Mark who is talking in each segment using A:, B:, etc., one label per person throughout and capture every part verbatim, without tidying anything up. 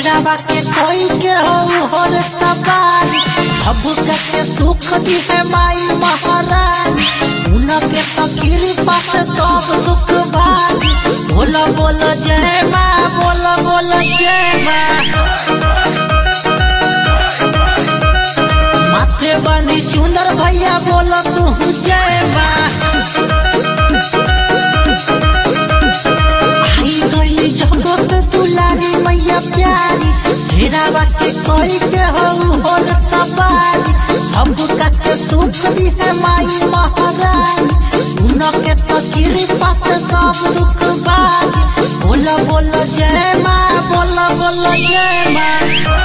A: शेरावा के कोई के हो हर सवारी अब के सुख दी है माई महारानी उनके तकीरी पास सब दुख भागी बोलो बोलो जय माँ बोलो बोलो जय माँ माथे बंदी चुंदर भैया बोलो तू जय माँ आई गई जगत दुलारी मैया प्यारी शेरावा के कोई के हो होल सवारी सब के सुख दी है माई महारानी उनके तकीरी पास सब दुख भागी बोलो बोलो जय माँ बोलो बोलो जय माँ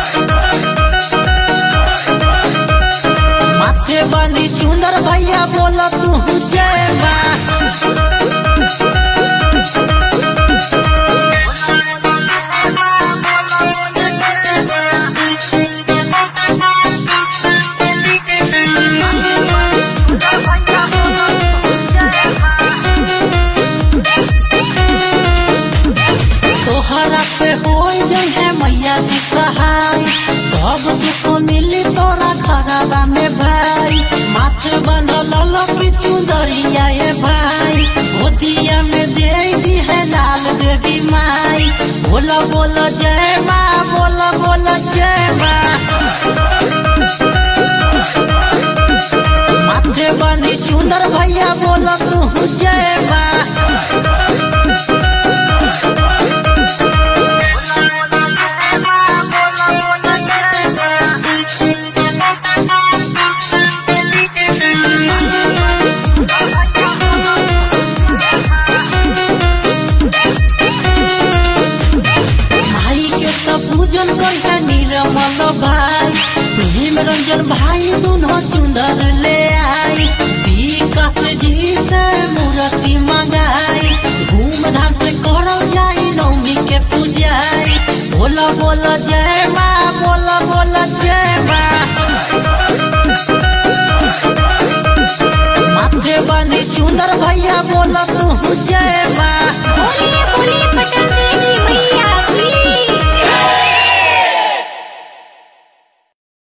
A: माथे बंदी चुंदर भैया बोलो तू जय माँ तोहरा पे हो जाए मैया जी सहाय सब दुख मिली तोरा खराबा में भाई माथे बंधल की चुंदरिया ये भाई गोदिया में दे दी है लाल देवी माई बोलो बोलो जय माँ बोलो बोलो जय माँ माथे बंदी चुंदर भैया बोलो तू जय माँ पूजन कर निरमल भाई प्रेम रंजन भाई दोनों चुंदर ले आई विकास जी से मूर्ति मंगाई धूमधाम से करल जाई नवमी के पूजाई बोलो बोलो जय माँ बोलो बोलो जय माँ माथे बंदी चुंदर भैया बोलो तू जय माँ।